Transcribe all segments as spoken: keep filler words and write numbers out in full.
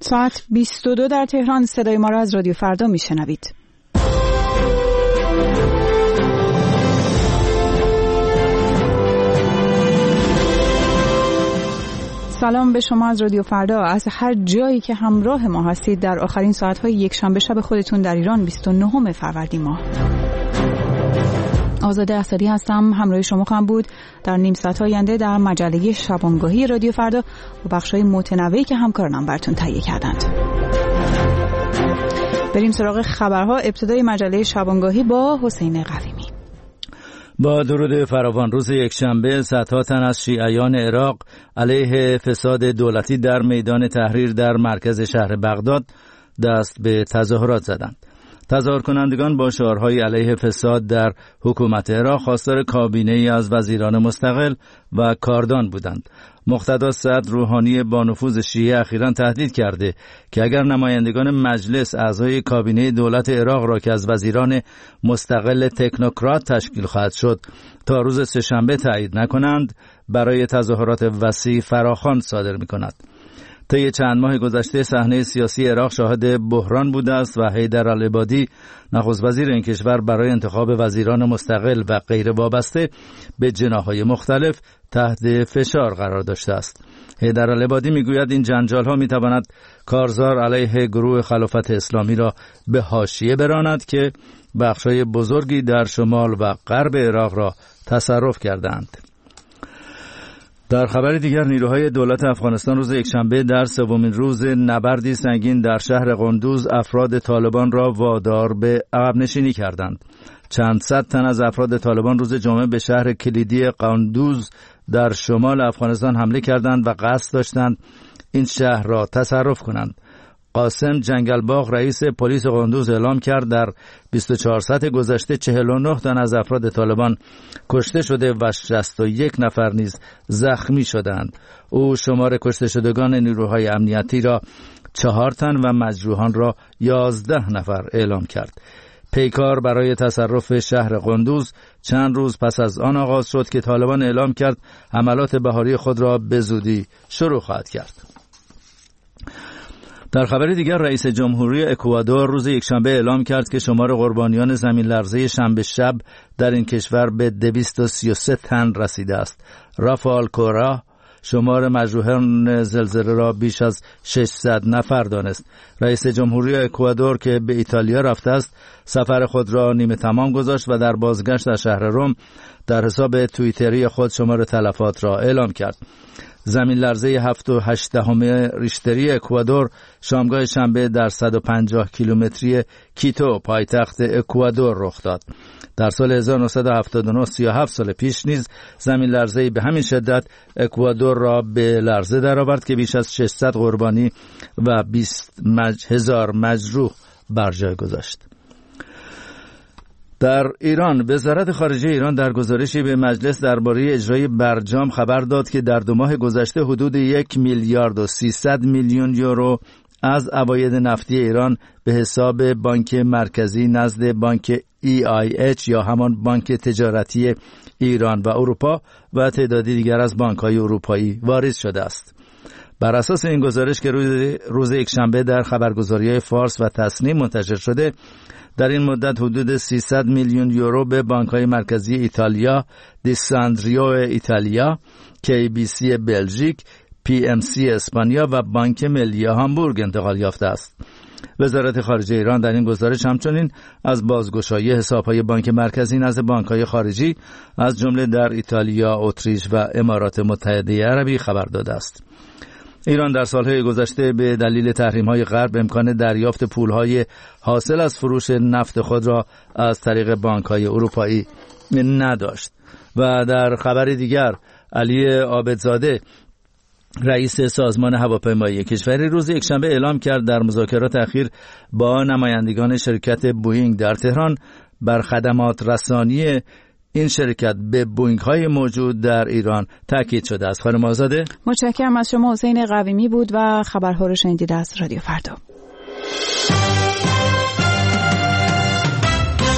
ساعت بیست و دو در تهران. صدای ما را از رادیو فردا میشنوید. سلام به شما از رادیو فردا. از هر جایی که همراه ما هستید در آخرین ساعت‌های یک شنبه شب خودتون در ایران بیست و نهم فروردین ماه. آزاده اسدی هستم، همراه شما خواهم بود در نیم ساعت آینده در مجله شبانگاهی رادیو فردا با بخش‌های متنوعی که همکارانم براتون تهیه کردند. بریم سراغ خبرها. ابتدای مجله شبانگاهی با حسین قویمی. با درود فراوان، روز یکشنبه صدها تن از شیعیان عراق علیه فساد دولتی در میدان تحریر در مرکز شهر بغداد دست به تظاهرات زدند. تظاهر کنندگان با شعارهای علیه فساد در حکومت عراق خواستار کابینه ای از وزیران مستقل و کاردان بودند. مقتدا سعد روحانی با نفوذ شیعه اخیراً تهدید کرده که اگر نمایندگان مجلس اعضای کابینه دولت عراق را که از وزیران مستقل تکنوکرات تشکیل خواهد شد تا روز سه‌شنبه تایید نکنند، برای تظاهرات وسیع فراخوان صادر می‌کند. طی چند ماه گذشته صحنه سیاسی عراق شاهد بحران بوده است و حیدر العبادی نخست وزیر این کشور برای انتخاب وزیران مستقل و غیر وابسته به جناح‌های مختلف تحت فشار قرار داشته است. حیدر العبادی میگوید این جنجال‌ها میتواند کارزار علیه گروه خلافت اسلامی را به حاشیه براند که بخش‌های بزرگی در شمال و غرب عراق را تصرف کردند. در خبر دیگر، نیروهای دولت افغانستان روز یکشنبه در سومین روز نبردی سنگین در شهر قندوز افراد طالبان را وادار به عقب نشینی کردند. چند صد تن از افراد طالبان روز جمعه به شهر کلیدی قندوز در شمال افغانستان حمله کردند و قصد داشتند این شهر را تصرف کنند. قاسم جنگلباغ رئیس پلیس قندوز اعلام کرد در بیست و چهار ساعت گذشته چهل و نه تن از افراد طالبان کشته شده و شصت و یک نفر نیز زخمی شدند. او شمار کشته شدگان نیروهای امنیتی را چهار تن و مجروحان را یازده نفر اعلام کرد. پیکار برای تصرف شهر قندوز چند روز پس از آن آغاز شد که طالبان اعلام کرد حملات بهاری خود را به زودی شروع خواهد کرد. در خبر دیگر، رئیس جمهوری اکوادور روز یکشنبه اعلام کرد که شمار قربانیان زمین لرزه شنبه شب در این کشور به دویست و سی و سه تن رسیده است. رافائل کورا شمار مجروحان زلزله را بیش از ششصد نفر دانست. رئیس جمهوری اکوادور که به ایتالیا رفته است، سفر خود را نیمه تمام گذاشت و در بازگشت در شهر روم در حساب توییتری خود شمار تلفات را اعلام کرد. زمین لرزه هفت و هشت دهم ریشتری اکوادور شامگاه شنبه در صد و پنجاه کیلومتری کیتو پایتخت اکوادور رخ داد. در سال هزار و نهصد و هفتاد و نه، سی و هفت سال پیش نیز زمین لرزه‌ای به همین شدت اکوادور را به لرزه درآورد که بیش از ششصد قربانی و بیست هزار مجروح بر جای گذاشت. در ایران، وزارت خارجه ایران در گزارشی به مجلس درباره اجرای برجام خبر داد که در دو ماه گذشته حدود یک میلیارد و سیصد میلیون یورو از عواید نفتی ایران به حساب بانک مرکزی نزد بانک ای آی اچ یا همان بانک تجارتی ایران و اروپا و تعدادی دیگر از بانک‌های اروپایی واریز شده است. بر اساس این گزارش که روز, روز یکشنبه در خبرگزاری‌های فارس و تصنیم منتشر شده، در این مدت حدود سیصد میلیون یورو به بانک‌های مرکزی ایتالیا، دیساندریو ایتالیا، کی بی سی بلژیک، پی ام سی اسپانیا و بانک ملی هامبورگ انتقال یافته است. وزارت خارجه ایران در این گزارش همچنین از بازگشایی حساب‌های بانک مرکزی نزد بانک‌های خارجی از جمله در ایتالیا، اتریش و امارات متحده عربی خبر داده است. ایران در سالهای گذشته به دلیل تحریم‌های غرب امکان دریافت پول‌های حاصل از فروش نفت خود را از طریق بانک‌های اروپایی نداشت. و در خبر دیگر، علی عابدزاده رئیس سازمان هواپیمایی کشوری روز یکشنبه اعلام کرد در مذاکرات اخیر با نمایندگان شرکت بوئینگ در تهران بر خدمات رسانی این شرکت به بوئینگ های موجود در ایران تاکید شده است. خانم آزاده، متشکرم از شما. حسین قویمی بود و خبرها رو شنیدید از رادیو فردا.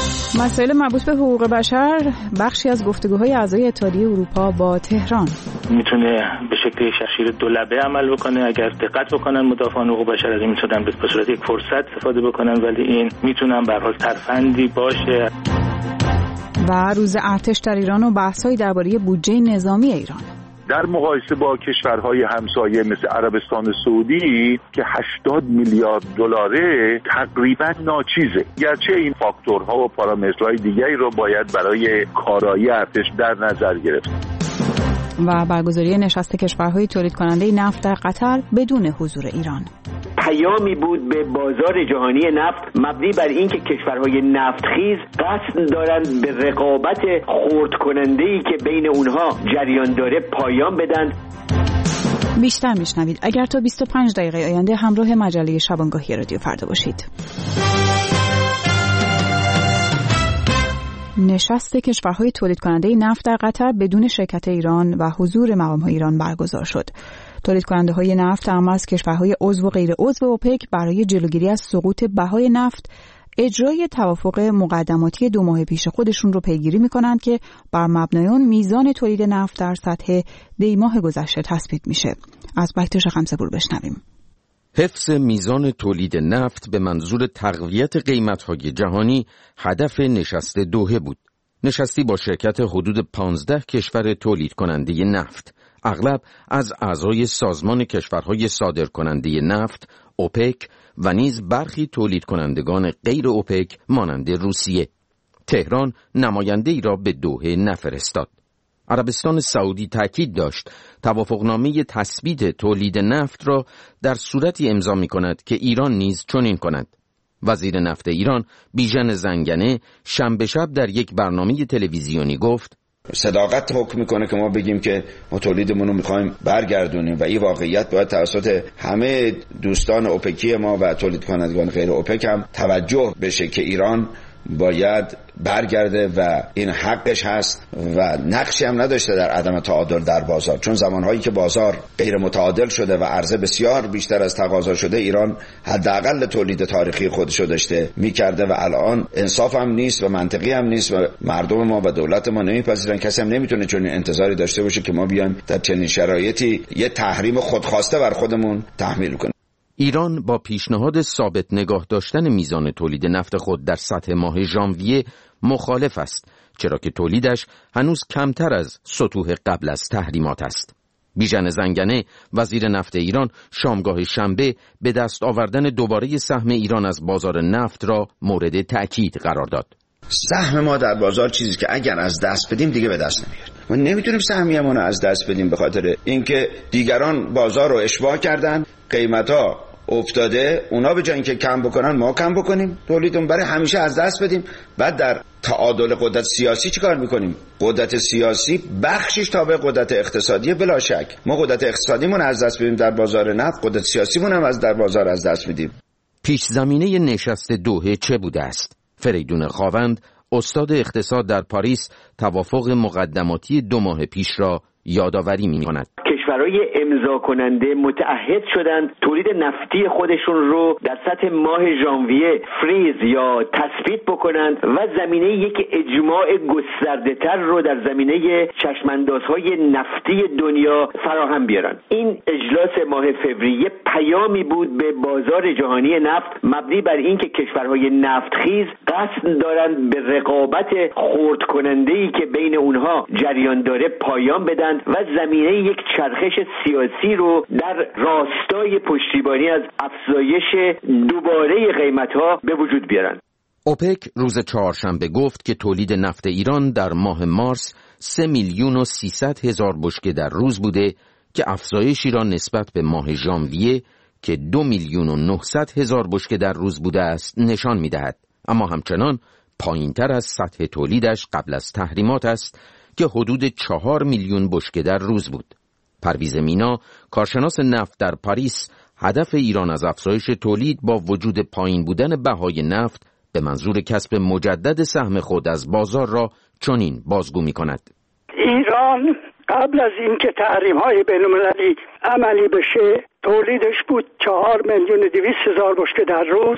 مسائل مربوط به حقوق بشر بخشی از گفتگوهای اعضای اتحادیه اروپا با تهران. میتونه به شکل شیر دولبه عمل بکنه. اگر دقت بکنن مدافعان حقوق بشر از این میتونن به صورت یک فرصت استفاده بکنن، ولی این میتونن به هر حال ترفندی باشه. و روز ارتش در ایران و بحث‌های درباره بودجه نظامی ایران. در مقایسه با کشورهای همسایه مثل عربستان سعودی که هشتاد میلیارد دلاره تقریبا ناچیزه، گرچه این فاکتورها و پارامترهای دیگری رو باید برای کارایی ارتش در نظر گرفت. و برگزاری نشست کشورهای تولید کننده نفت در قطر بدون حضور ایران. پیامی بود به بازار جهانی نفت مبنی بر اینکه کشورهای نفتخیز قصد دارند به رقابت خرد کننده‌ای که بین اونها جریان داره پایان بدن. بیشتر میشنوید اگر تا بیست و پنج دقیقه آینده همراه مجله شبانگاهی رادیو فردا باشید. نشست کشورهای تولید کننده نفت در قطر بدون شرکت ایران و حضور مقام‌های ایران برگزار شد. تولید کننده های نفت اما از کشورهای عضو و غیر عضو اوپک برای جلوگیری از سقوط بهای نفت اجرای توافق مقدماتی دو ماه پیش خودشون رو پیگیری می‌کنند که بر مبنای اون میزان تولید نفت در سطح دی ماه گذشته تثبیت میشه. از بکتش خمسه‌پور بشنویم. حفظ میزان تولید نفت به منظور تقویت قیمت‌های جهانی هدف نشست دوحه بود. نشستی با شرکت حدود پانزده کشور تولید کننده نفت، اغلب از اعضای سازمان کشورهای صادر کننده نفت اوپک و نیز برخی تولید کنندگان غیر اوپک مانند روسیه. تهران نماینده ای را به دوحه نفرستاد. عربستان سعودی تاکید داشت توافقنامه تثبیت تولید نفت را در صورتی امضا می کند که ایران نیز چنین کند. وزیر نفت ایران بیژن زنگنه شنبه شب در یک برنامه تلویزیونی گفت صداقت حکم میکنه که ما بگیم که ما تولیدمون رو میخوایم برگردونیم و این واقعیت باید توسط همه دوستان اوپکی ما و تولید کنندگان غیر اوپک هم توجه بشه که ایران باید برگرده و این حقش هست و نقشی هم نداشته در عدم تعادل در بازار، چون زمانهایی که بازار غیر متعادل شده و عرضه بسیار بیشتر از تقاضا شده ایران حداقل تولید تاریخی خودشو داشته میکرده و الان انصاف هم نیست و منطقی هم نیست و مردم ما و دولت ما نمیپذیرن. کسی هم نمیتونه چون انتظاری داشته باشه که ما بیایم در چنین شرایطی یه تحریم خودخواسته بر خودمون تحمیل کنیم. ایران با پیشنهاد ثابت نگاه داشتن میزان تولید نفت خود در سطح ماه ژانویه مخالف است، چرا که تولیدش هنوز کمتر از سطوح قبل از تحریمات است. بیژن زنگنه وزیر نفت ایران شامگاه شنبه به دست آوردن دوباره سهم ایران از بازار نفت را مورد تأکید قرار داد. سهم ما در بازار چیزی که اگر از دست بدیم دیگه به دست نمیاد. ما نمیتونیم سهمیمون رو از دست بدیم به خاطر اینکه دیگران بازار رو اشباع کردن، قیمتا افتاده، اونا به جای اینکه کم بکنن ما کم بکنیم، تولیدمون برای همیشه از دست بدیم. بعد در تعادل قدرت سیاسی چیکار میکنیم؟ قدرت سیاسی بخشش تابع قدرت اقتصادی، بلا شک ما قدرت اقتصادیمون از دست بدیم در بازار نفت، قدرت سیاسیمون هم از در بازار از دست میدیم. پیش زمینه نشست دوحه چه بوده است؟ فریدون خاوند استاد اقتصاد در پاریس توافق مقدماتی دو ماه پیش را یادآوری می‌کند. کشورهای امضا کننده متعهد شدند تولید نفتی خودشون رو در سطح ماه ژانویه فریز یا تثبیت بکنند و زمینه یک اجماع گسترده‌تر رو در زمینه چشماندازهای نفتی دنیا فراهم بیارن. این اجلاس ماه فوریه پیامی بود به بازار جهانی نفت مبنی بر اینکه کشورهای نفتخیز قصد دارند به رقابت خرد کننده‌ای که بین اونها جریان داره پایان بدن و زمینه یک چرخش سیاسی رو در راستای پشتیبانی از افزایش دوباره قیمت‌ها به وجود بیارن. اوپک روز چهارشنبه گفت که تولید نفت ایران در ماه مارس سه میلیون و سیصد هزار بشکه در روز بوده که افزایشی را نسبت به ماه ژانویه که دو میلیون و نهصد هزار بشکه در روز بوده است نشان می‌دهد، اما همچنان پایین‌تر از سطح تولیدش قبل از تحریمات است که حدود چهار میلیون بشکه در روز بود. پرویز مینا، کارشناس نفت در پاریس، هدف ایران از افزایش تولید با وجود پایین بودن بهای نفت به منظور کسب مجدد سهم خود از بازار را چنین بازگو می‌کند. ایران قبل از اینکه تحریم‌های بین‌المللی عملی بشه تولیدش بود چهار میلیون و دویست هزار بشکه در روز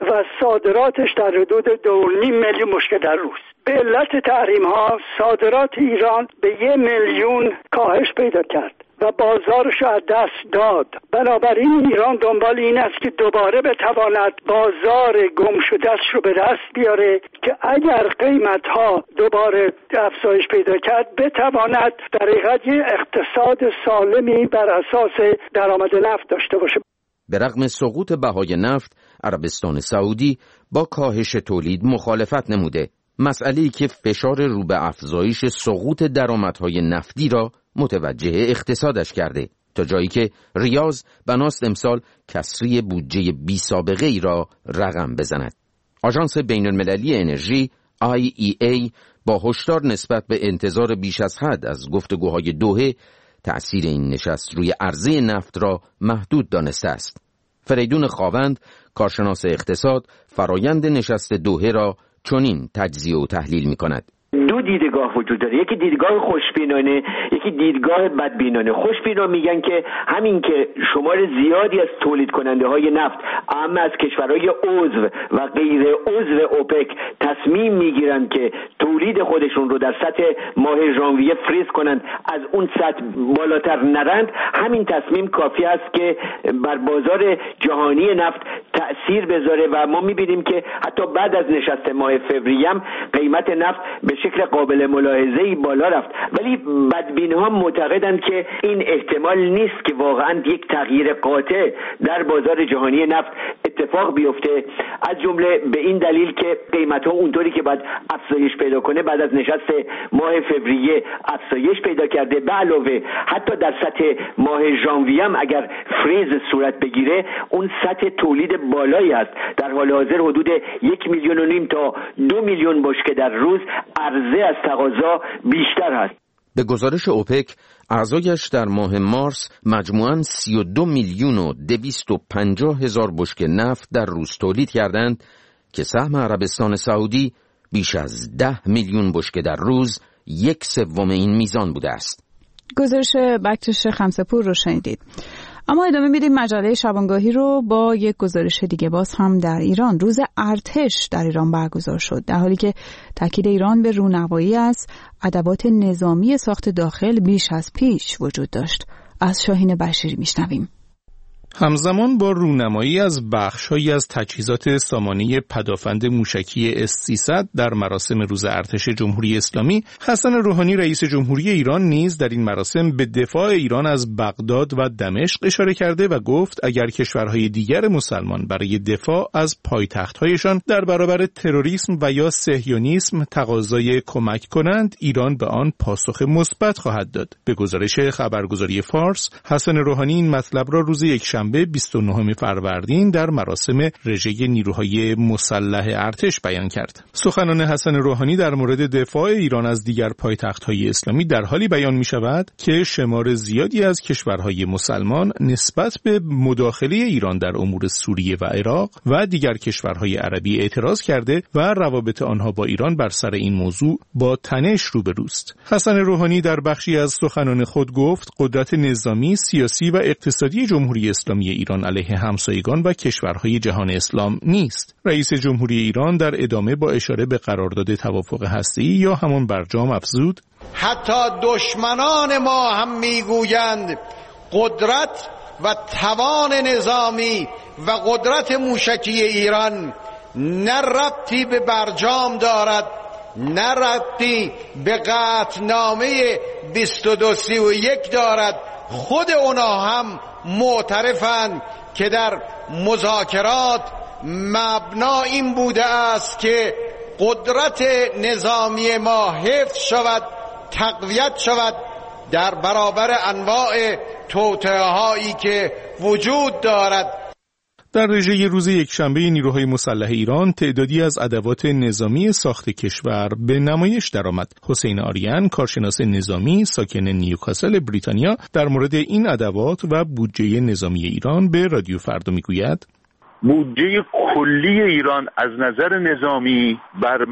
و صادراتش در حدود دو و نیم میلیون بشکه در روز. به علت تحریم ها صادرات ایران به یک میلیون کاهش پیدا کرد و بازارش را از دست داد. بنابراین ایران دنبال این است که دوباره بتواند بازار گم شده‌اش رو به دست بیاره که اگر قیمت ها دوباره افزایش پیدا کرد بتواند در حقیقت یک اقتصاد سالمی بر اساس درآمد نفت داشته باشه. به رغم سقوط بهای نفت، عربستان سعودی با کاهش تولید مخالفت نموده، مسئله‌ای که فشار رو به افزایش سقوط درآمدهای نفتی را متوجه اقتصادش کرده، تا جایی که ریاض بناست امسال کسری بودجه بی سابقه ای را رقم بزند. آژانس بین المللی انرژی آی ای ای با هشدار نسبت به انتظار بیش از حد از گفتگوهای دوحه، تأثیر این نشست روی عرضه نفت را محدود دانسته است. فریدون خاوند، کارشناس اقتصاد، فرایند نشست دوحه را چنین تجزیه و تحلیل می کند. دو دیدگاه وجود داره، یکی دیدگاه خوشبینانه، یکی دیدگاه بدبینانه. خوشبینا میگن که همین که شمار زیادی از تولید کننده های نفت، اما از کشورهای عضو و غیر عضو اوپک، تصمیم میگیرن که تولید خودشون رو در سطح ماه ژانویه فریز کنند، از اون سطح بالاتر نرند، همین تصمیم کافی است که بر بازار جهانی نفت تأثیر بذاره و ما میبینیم که حتی بعد از نشست ماه فوریه هم قیمت نفت به شکل قابل ملاحظه‌ای بالا رفت. ولی بدبین‌ها معتقدند که این احتمال نیست که واقعاً یک تغییر قاطع در بازار جهانی نفت اتفاق بیفته، از جمله به این دلیل که قیمت‌ها اونطوری که باید افزایش پیدا کنه بعد از نشست ماه فوریه افزایش پیدا کرده. به علاوه حتی در سطح ماه ژانویه هم اگر فریز صورت بگیره، اون سطح تولید بالایی است. در حال حاضر حدود یک میلیون و نیم تا دو میلیون بشکه در روز، عرضه از تقاضا بیشتر هست. به گزارش اوپک، اعضایش در ماه مارس مجموعاً سی و دو میلیون و دویست و پنجاه هزار بشکه نفت در روز تولید کردند که سهم عربستان سعودی بیش از ده میلیون بشکه در روز، یک سوم این میزان بوده است. گزارش بکتش خمسپور رو شنیدید. اما ادامه میدیم مجله شبانگاهی رو با یک گزارش دیگه. باز هم در ایران روز ارتش در ایران برگزار شد، در حالی که تاکید ایران به رونمایی از ادوات نظامی ساخت داخل بیش از پیش وجود داشت. از شاهین بشیری میشنویم. همزمان با رونمایی از بخش‌هایی از تجهیزات سامانه پدافند موشکی اس سیصد در مراسم روز ارتش جمهوری اسلامی، حسن روحانی رئیس جمهوری ایران نیز در این مراسم به دفاع ایران از بغداد و دمشق اشاره کرده و گفت اگر کشورهای دیگر مسلمان برای دفاع از پایتخت‌هایشان در برابر تروریسم و یا صهیونیسم تقاضای کمک کنند، ایران به آن پاسخ مثبت خواهد داد. به گزارش خبرگزاری فارس، حسن روحانی این مطلب را روز یکشنبه بیست و نهم فروردین در مراسم رژه نیروهای مسلح ارتش بیان کرد. سخنان حسن روحانی در مورد دفاع ایران از دیگر پایتخت‌های اسلامی در حالی بیان می‌شود که شمار زیادی از کشورهای مسلمان نسبت به مداخله ایران در امور سوریه و عراق و دیگر کشورهای عربی اعتراض کرده و روابط آنها با ایران بر سر این موضوع با تنش روبروست. حسن روحانی در بخشی از سخنان خود گفت قدرت نظامی، سیاسی و اقتصادی جمهوری اسلامی ایران علیه همسایگان و کشورهای جهان اسلام نیست. رئیس جمهوری ایران در ادامه با اشاره به قرارداد توافق هسته‌ای یا همان برجام افزود: حتی دشمنان ما هم میگویند قدرت و توان نظامی و قدرت موشکی ایران نه ربطی به برجام دارد، نه ربطی به قطعنامه بیست و دو سی و یک دارد. خود اونا هم معترفند که در مذاکرات مبنا این بوده است که قدرت نظامی ما حفظ شود، تقویت شود در برابر انواع توطئه‌هایی که وجود دارد. در رژه روز یکشنبه نیروهای مسلح ایران تعدادی از ادوات نظامی ساخت کشور به نمایش درآمد. حسین آریان، کارشناس نظامی ساکن نیوکاسل بریتانیا، در مورد این ادوات و بودجه نظامی ایران به رادیو فردا میگوید: بودجه کلی ایران از نظر نظامی بر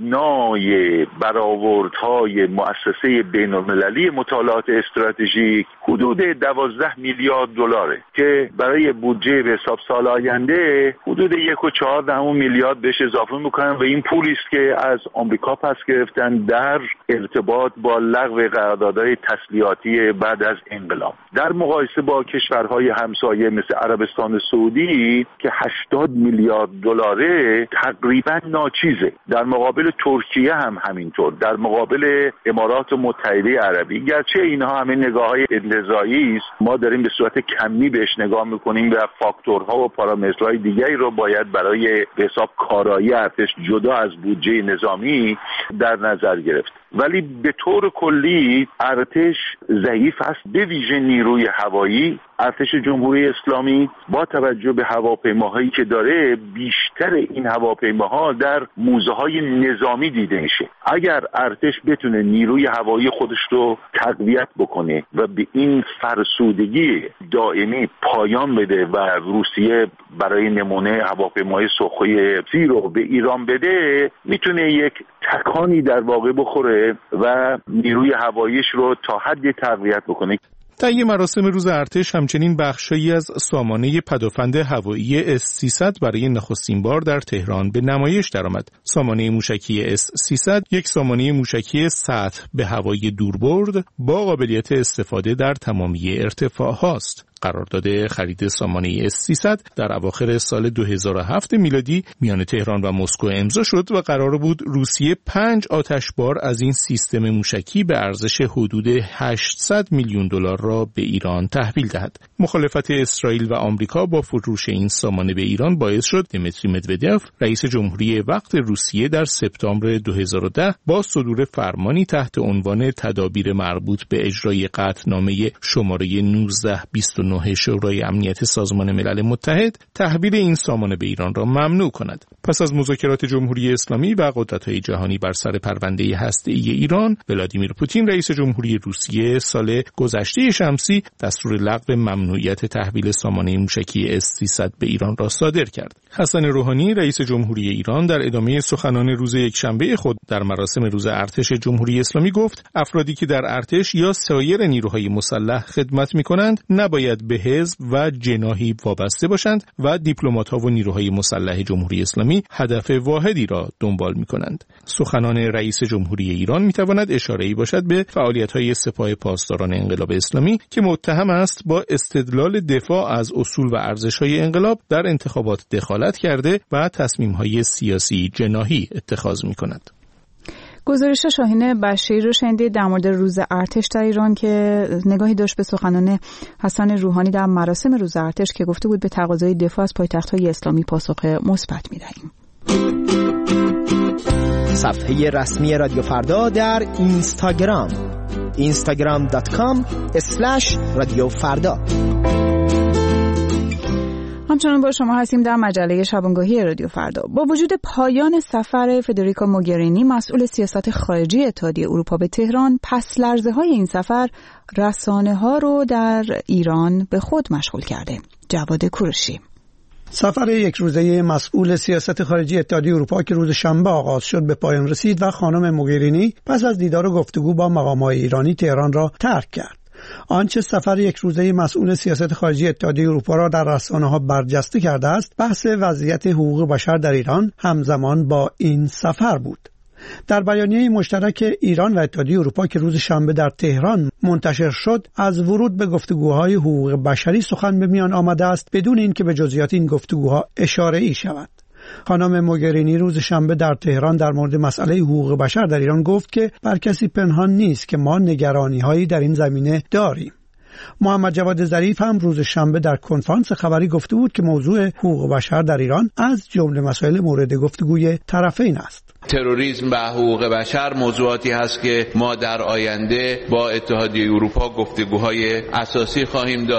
مبنای برآوردهای مؤسسه بین‌المللی مطالعات استراتژیک حدود دوازده میلیارد دلاره که برای بودجه به حساب سال آینده حدود یک و چهار دهم میلیارد بهش اضافه میکنن و این پولی است که از آمریکا پس گرفتن در ارتباط با لغو قراردادهای تسلیحاتی بعد از انقلاب، در مقایسه با کشورهای همسایه مثل عربستان سعودی که هشتاد میلیارد دلاره تقریبا ناچیزه. در مقابل ترکیه هم همینطور، در مقابل امارات متحده عربی، گرچه اینها همه نگاه‌های انتزاعی است، ما داریم به صورت کمی بهش نگاه میکنیم و فاکتورها و پارامترهای دیگری رو باید برای به حساب کارایی ارتش جدا از بودجه نظامی در نظر گرفت. ولی به طور کلی ارتش ضعیف است، به ویژه نیروی هوایی. ارتش جمهوری اسلامی با توجه به هواپیماهایی که داره بیشتر این هواپیماها در موزه‌های نظامی دیده میشه. اگر ارتش بتونه نیروی هوایی خودش رو تقویت بکنه و به این فرسودگی دائمی پایان بده و روسیه برای نمونه هواپیمای سوخوی سی رو به ایران بده، میتونه یک تکانی در واقع بخوره و نیروی هواییش رو تا حدی تقویت بکنه. طی مراسم روز ارتش همچنین بخشایی از سامانه پدافند هوایی اس سیصد برای نخستین بار در تهران به نمایش درآمد. سامانه موشکی اس سیصد یک سامانه موشکی سطح به هوای دوربرد با قابلیت استفاده در تمامی ارتفاع است. قرارداد خرید سامانه اس سیصد در اواخر سال دو هزار و هفت میلادی میان تهران و مسکو امضا شد و قرار بود روسیه پنج آتشبار از این سیستم موشکی به ارزش حدود هشتصد میلیون دلار را به ایران تحویل دهد. مخالفت اسرائیل و آمریکا با فروش این سامانه به ایران باعث شد دمیتری مدودف رئیس جمهوری وقت روسیه در سپتامبر دو هزار و ده با صدور فرمانی تحت عنوان تدابیر مربوط به اجرای قطعنامه شماره نوزده بیست و نه شورای امنیت سازمان ملل متحد تحویل این سامانه به ایران را ممنوع کند. پس از مذاکرات جمهوری اسلامی و قدرت‌های جهانی بر سر پرونده هسته‌ای ایران، ولادیمیر پوتین رئیس جمهوری روسیه سال گذشته شمسی دستور لغو ممنوعیت تحویل سامانه موشکی اس سیصد به ایران را صادر کرد. حسن روحانی رئیس جمهوری ایران در ادامه سخنان روز یکشنبه خود در مراسم روز ارتش جمهوری اسلامی گفت افرادی که در ارتش یا سایر نیروهای مسلح خدمت می‌کنند نباید به حزب و جناحی وابسته باشند و دیپلمات‌ها و نیروهای مسلح جمهوری اسلامی هدف واحدی را دنبال می‌کنند. سخنان رئیس جمهوری ایران می‌تواند اشاره‌ای باشد به فعالیت‌های سپاه پاسداران انقلاب اسلامی که متهم است با استدلال دفاع از اصول و ارزش‌های انقلاب در انتخابات دخالت کرده و تصمیم‌های سیاسی جناحی اتخاذ می‌کند. گزارش شاهین بشیر رو شنیدید در مورد روز ارتش در ایران که نگاهی داشت به سخنان حسن روحانی در مراسم روز ارتش که گفته بود به تقاضای دفاع از پایتخت‌های اسلامی پاسخ مثبت می‌دهیم. صفحه رسمی رادیو فردا در اینستاگرام اینستاگرام دات کام اسلش رادیو فردا. همچنان با شما هستیم در مجله شبانگاهی رادیو فردا. با وجود پایان سفر فدریکا موگرینی مسئول سیاست خارجی اتحادیه اروپا به تهران، پس لرزه های این سفر رسانه ها رو در ایران به خود مشغول کرده. جواد کوروشی. سفر یک روزه مسئول سیاست خارجی اتحادیه اروپا که روز شنبه آغاز شد به پایان رسید و خانم موگرینی پس از دیدار و گفتگو با مقام‌های ایرانی تهران را ترک کرد. آنچه سفر یک روزه مسئول سیاست خارجی اتحادیه اروپا را در رسانه‌ها برجسته کرده است، بحث وضعیت حقوق بشر در ایران همزمان با این سفر بود. در بیانیه مشترک ایران و اتحادیه اروپا که روز شنبه در تهران منتشر شد، از ورود به گفتگوهای حقوق بشری سخن به میان آمده است بدون اینکه به جزئیات این گفتگوها اشاره‌ای شود. خانم موگرینی روز شنبه در تهران در مورد مسئله حقوق بشر در ایران گفت که بر کسی پنهان نیست که ما نگرانی‌هایی در این زمینه داریم. محمد جواد ظریف هم روز شنبه در کنفرانس خبری گفته بود که موضوع حقوق بشر در ایران از جمله مسائل مورد گفتگوی طرفین است. تروریسم و حقوق بشر موضوعاتی هست که ما در آینده با اتحادیه اروپا گفتگوهای اساسی خواهیم داشت.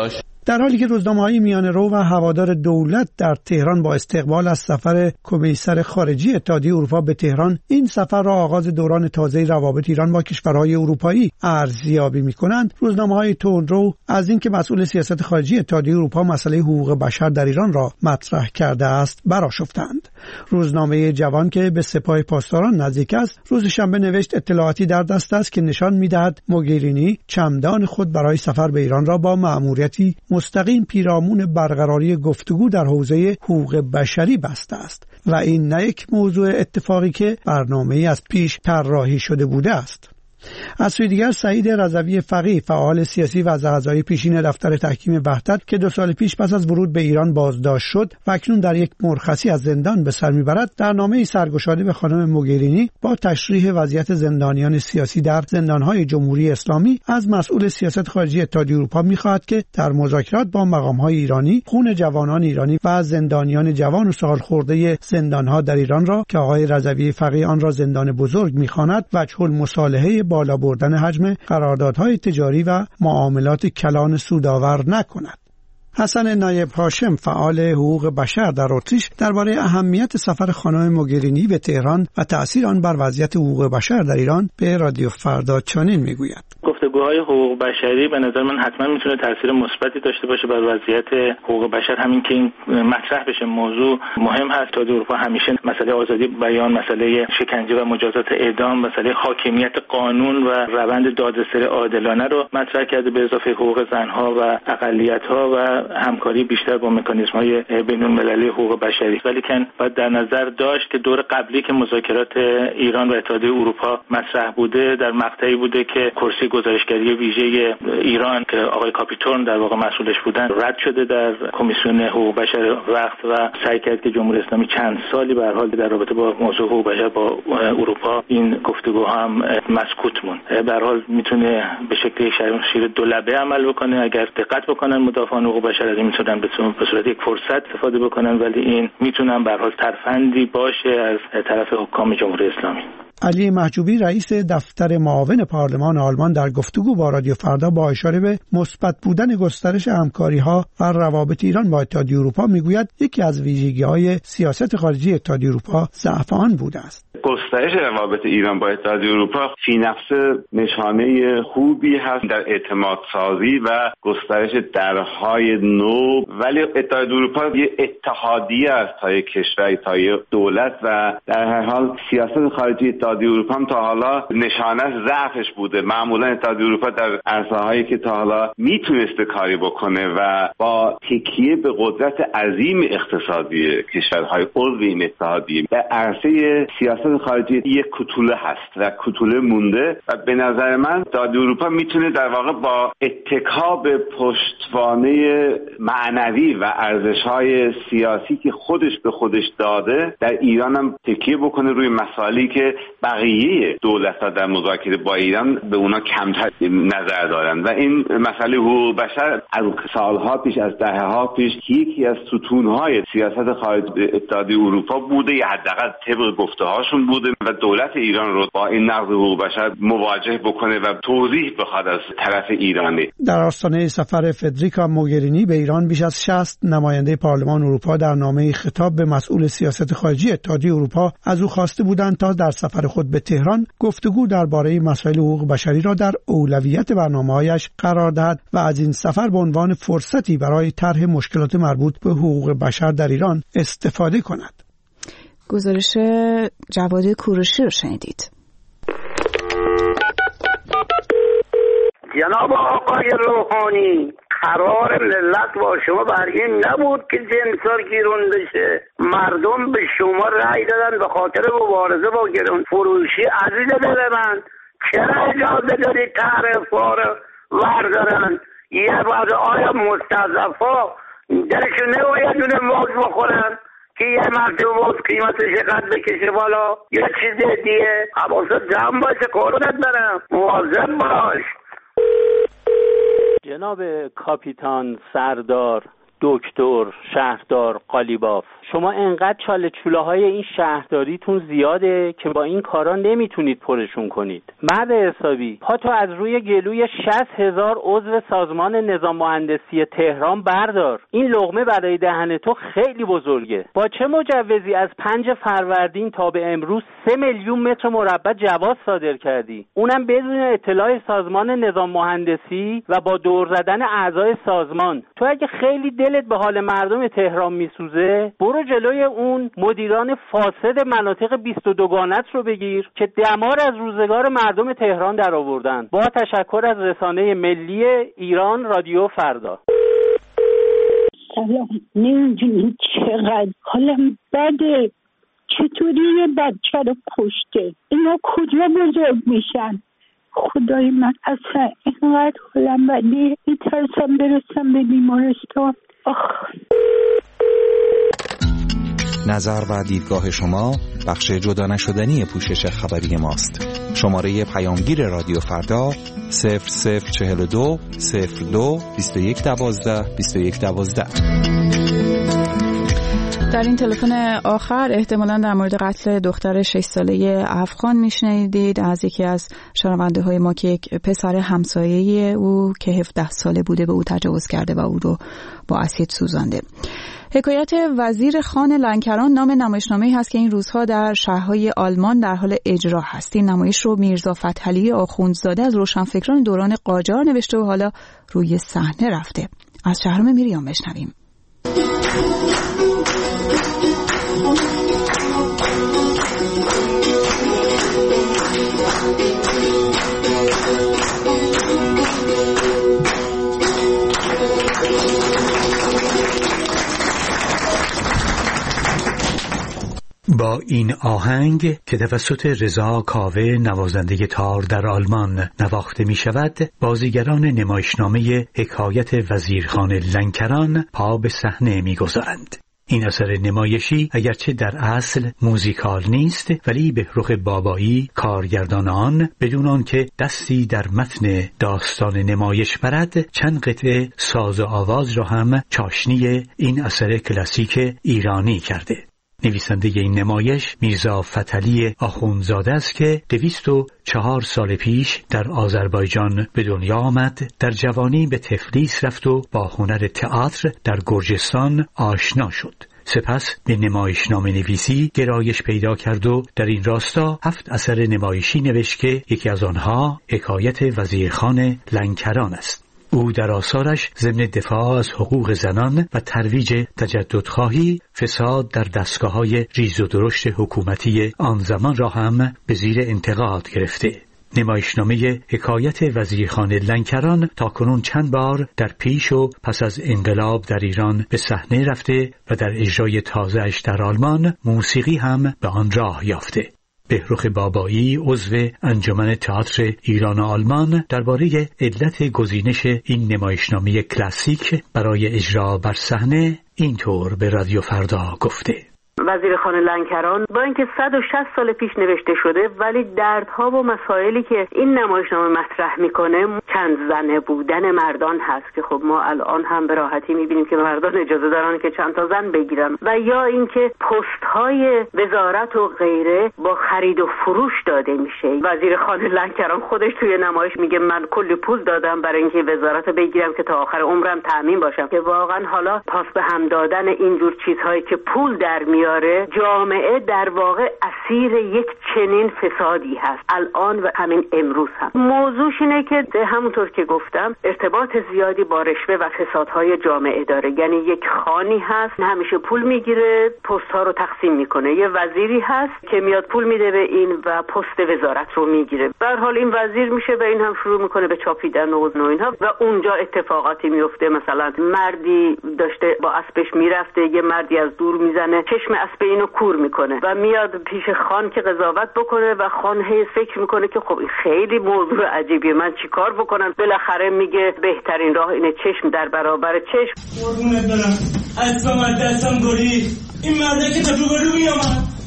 در حالی که روزنامه‌های میانه‌رو و هوادار دولت در تهران با استقبال از سفر کمیسر خارجی اتحادیه اروپا به تهران این سفر را آغاز دوران تازه روابط ایران با کشورهای اروپایی ارزیابی می‌کنند، روزنامه‌های تندرو از اینکه مسئول سیاست خارجی اتحادیه اروپا مسئله حقوق بشر در ایران را مطرح کرده است برآشفتند. روزنامه جوان که به سپاه پاسداران نزدیک است روز شنبه نوشت اطلاعاتی در دست است که نشان می‌دهد موگرینی چمدان خود برای سفر به ایران را با مأموریتی مستقیم پیرامون برقراری گفتگو در حوزه حقوق بشری بسته است و این نه یک موضوع اتفاقی که برنامه‌ای از پیش طراحی شده بوده است. از سوی دیگر سعید رضوی فقیه فعال سیاسی و از اعضای پیشین دفتر تحکیم وحدت که دو سال پیش پس از ورود به ایران بازداشت شد و اکنون در یک مرخصی از زندان به سر میبرد، در نامه‌ای سرگشاده به خانم موگرینی با تشریح وضعیت زندانیان سیاسی در زندان‌های جمهوری اسلامی از مسئول سیاست خارجی اتحادیه اروپا می‌خواهد که در مذاکرات با مقام‌های ایرانی خون جوانان ایرانی و زندانیان جوان و سالخورده زندان‌ها در ایران را که آقای رضوی فقیه آن را زندان بزرگ می‌خواند وجه المصالحه بالا بردن حجم قراردادهای تجاری و معاملات کلان سودآور نکند. حسن نایب هاشم فعال حقوق بشر در اتریش درباره اهمیت سفر خانم موگرینی به تهران و تأثیر آن بر وضعیت حقوق بشر در ایران به رادیو فردا چنین میگوید: گفتگوهای حقوق بشری به نظر من حتما میتونه تاثیر مثبتی داشته باشه بر وضعیت حقوق بشر. همین که این مطرح بشه موضوع مهم هست. تا اروپا همیشه مسئله آزادی بیان، مسئله شکنجه و مجازات اعدام، مسئله حاکمیت قانون و روند دادسری عادلانه رو مطرح کرده، به اضافه حقوق زنها و اقلیت‌ها و همکاری بیشتر با مکانیزم‌های بین‌المللی حقوق بشری. ولی که باید در نظر داشت که دور قبلی که مذاکرات ایران و اتحادیه اروپا مطرح بوده در مقطعی بوده که کرسی گزارشگری ویژه ایران که آقای کاپیتون در واقع مسئولش بودن رد شده در کمیسیون حقوق بشر وقت و سعی کرد که جمهوری اسلامی چند سالی به هر حال در رابطه با موضوع حقوق بشر با اروپا این گفتگوها هم مسکوت موند. به هر حال میتونه به شکل شیر دو لبه عمل بکنه اگر دقت بکنن مدافعان حقوق بشر از این میتونن به صورت یک فرصت استفاده بکنن، ولی این میتونن به هر حال ترفندی باشه از طرف حکام جمهوری اسلامی. علی محجوبی رئیس دفتر معاون پارلمان آلمان در گفتگو با رادیو فردا با اشاره به مثبت بودن گسترش همکاری‌ها و روابط ایران با اتحادیه اروپا میگوید یکی از ویژگی‌های سیاست خارجی اتحادیه اروپا ضعف آن بوده است. گسترش روابط ایران با اتحادیه اروپا فی نفسه نشانه خوبی هست در اعتماد سازی و گسترش درهای نو، ولی اتحادیه اروپا یه اتحادیه است تا یک کشور، تا یک دولت و در هر حال سیاست خارجی اتحادیه اروپا هم تا حالا نشانه ضعفش بوده. معمولا اتحادیه اروپا در عرصه‌هایی که تا حالا میتونسته کاری بکنه و با تکیه به قدرت عظیم اقتصادی کشورهای عضو این اتحادیه در عرصه سیاست خارجی یک کوتوله هست و کوتوله مونده و به نظر من اتحادیه اروپا میتونه در واقع با اتکا به پشتوانه معنوی و ارزش‌های سیاسی که خودش به خودش داده در ایران هم تکیه بکنه روی مسائلی که بقیه دولت‌ها در مذاکره با ایران به اونا کمتر نظر دارن و این مسئله حقوق بشر از سالها پیش، از دهه‌ها پیش یکی از ستون‌های سیاست خارجی اتحادیه اروپا بوده یا حداقل طبق گفته‌هاشون بوده و دولت ایران رو با این نقض حقوق بشر مواجه بکنه و توضیح بخواد از طرف ایرانی. در آستانه سفر فدریکا موگرینی به ایران بیش از شصت نماینده پارلمان اروپا در نامه خطاب به مسئول سیاست خارجی اتحادیه اروپا از او خواسته بودند تا در سفر خود به تهران گفتگو درباره مسائل حقوق بشری را در اولویت برنامه‌هایش قرار دهد و از این سفر به عنوان فرصتی برای طرح مشکلات مربوط به حقوق بشر در ایران استفاده کند. گزارش جواد کوروشی رو شنیدید. جناب آقای روحانی، قرار ملت با شما بر این نبود که جنسار گیرون بشه. مردم به شما رأی دادن به خاطر مبارزه با گرون فروشی. عزیز دل من، چرا اجازه دارید تعرفا رو وردارن؟ یه بعد آیا مستضعفا درشون نباید دونه موز بخورن که یه مرتبه باز قیمتش قد بکشه بالا؟ یه چیز دیگه حواست جمع باشه، قربونت برم، مواظب باش. جناب کاپیتان سردار، دکتر، شهردار، قالیباف، شما انقدر چاله چوله های این شهرداریتون زیاده که با این کارا نمیتونید پرشون کنید. مرد حسابی، پاتو از روی گلوی شصت هزار عضو سازمان نظام مهندسی تهران بردار. این لقمه برای دهن تو خیلی بزرگه. با چه مجوزی از پنج فروردین تا به امروز سه میلیون متر مربع جواز صادر کردی؟ اونم بدون اطلاع سازمان نظام مهندسی و با دور زدن اعضای سازمان. تو اگه خیلی دلت به حال مردم تهران میسوزه، برو جلوی اون مدیران فاسد مناطق بیست و دوگانت رو بگیر که دمار از روزگار مردم تهران در آوردن. با تشکر از رسانه ملی ایران رادیو فردا. سلام، نمیدونی چقدر حالم بده. چطوری یه بچه رو کشته؟ اینا کجا بزرگ میشن؟ خدای من اصلا اینقدر حالم بده، میترسم برسم به بیمارستان. آخ. نظر و دیدگاه شما بخش جدا نشدنی پوشش خبری ماست. شماره پیامگیر رادیو فردا صفر صفر چهل و دو صفر دو بیست و یک دوازده بیست و یک دوازده. در این تلفن آخر احتمالاً در مورد قتل دختر شش ساله افغان میشنیدید از یکی از شنونده های ما که یک پسر همسایه او که هفده ساله بوده به او تجاوز کرده و او رو با اسید سوزانده. حکایت وزیر خان لنکران نام نمایشنامه‌ای هست که این روزها در شهرهای آلمان در حال اجرا هست. این نمایش رو میرزا فتحعلی آخوندزاده از روشنفکران دوران قاجار نوشته و حالا روی صحنه رفته. از شهرام میریام بشنویم. با این آهنگ که توسط رضا کاوه نوازنده تار در آلمان نواخته می شود، بازیگران نمایشنامه حکایت وزیرخان لنکران پا به صحنه می گذارند. این اثر نمایشی اگرچه در اصل موزیکال نیست، ولی بهرخ بابایی کارگردان آن بدون آن که دستی در متن داستان نمایش برد چند قطعه ساز و آواز را هم چاشنی این اثر کلاسیک ایرانی کرده. نویسنده این نمایش میرزا فتحعلی آخوندزاده است که دویست و چهار سال پیش در آذربایجان به دنیا آمد. در جوانی به تفلیس رفت و با هنر تئاتر در گرجستان آشنا شد. سپس به نمایشنامه نویسی گرایش پیدا کرد و در این راستا هفت اثر نمایشی نوشت که یکی از آنها حکایت وزیرخان لنکران است. او در آثارش ضمن دفاع از حقوق زنان و ترویج تجددخواهی، فساد در دستگاه‌های ریز و درشت حکومتی آن زمان را هم به زیر انتقاد گرفته. نمایشنامه حکایت وزیرخان لنکران تاکنون چند بار در پیش و پس از انقلاب در ایران به صحنه رفته و در اجرای تازه‌اش در آلمان موسیقی هم به آن راه یافته. بهرخ بابایی عضو انجمن تئاتر ایران و آلمان درباره علت گزینش این نمایشنامه کلاسیک برای اجرا بر صحنه اینطور به رادیو فردا گفته: وزیرخان لنکران با اینکه صد و شصت سال پیش نوشته شده، ولی دردها و مسائلی که این نمایشنامه مطرح میکنه چند زنه بودن مردان هست که خب ما الان هم به راحتی میبینیم که مردان اجازه دارن که چند تا زن بگیرن، و یا اینکه پست های وزارت و غیره با خرید و فروش داده میشه. وزیرخان لنکران خودش توی نمایش میگه من کلی پول دادم برای اینکه وزارت رو بگیرم که تا آخر عمرم تامین باشم، که واقعا حالا پاس به هم دادن اینجور چیزهایی که پول در میاره، جامعه در واقع اسیر یک چنین فسادی هست الان و همین امروز هم. موضوعش اینه که همونطور که گفتم ارتباط زیادی با رشوه و فسادهای جامعه داره. یعنی یک خانی هست همیشه پول میگیره، پست ها رو تقسیم میکنه. یه وزیری هست که میاد پول میده به این و پست وزارت رو میگیره. به هر حال این وزیر میشه و این هم شروع میکنه به چاپیدن و اینها و اونجا اتفاقاتی میفته. مثلا مردی داشته با اسبش میرفته، یه مردی از دور میزنه چشم اسب اینو کور میکنه و میاد پیش خان که قضاوت بکنه و خان هی فکر میکنه که خب این خیلی موضوع عجیبیه، من چیکار بکنم؟ بالاخره میگه بهترین راه اینه چشم در برابر چشم. قربونت برم، اسبم از دستم برید. این مرده که تا روبرو میامد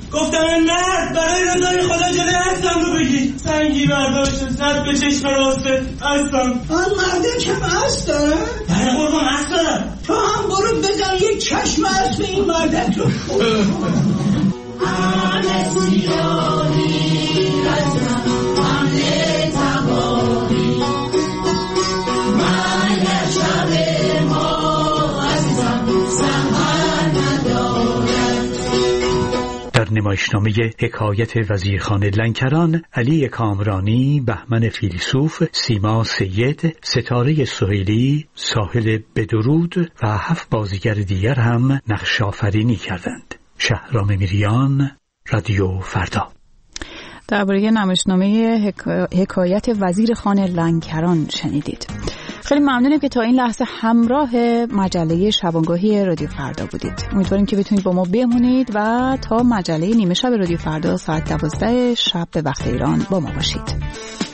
گفتم نه برای رضای خدا جلوی هستم رو بگی. سنگی برداشت زد به چشم راسته هستم. آن مرده کم هست داره؟ بله قربان هست دارم. تو هم برو بزن یک چشم هست به این مردک رو. آن سیانی رزم حمله تباری من شب ما عزیزم سهر ندارد. در نمایشنامه حکایت وزیرخان لنکران، علی کامرانی، بهمن فیلسوف، سیما سید، ستاره سهیلی، ساحل بدرود و هفت بازیگر دیگر هم نقش آفرینی کردند. شهرام میریان، رادیو فردا. درباره نمایشنامه حکایت وزیرخان لنکران شنیدید. خیلی ممنونم که تا این لحظه همراه مجله شبانگاهی رادیو فردا بودید. امیدواریم که بتونید با ما بمونید و تا مجله نیمه شب رادیو فردا ساعت دوازده شب به وقت ایران با ما باشید.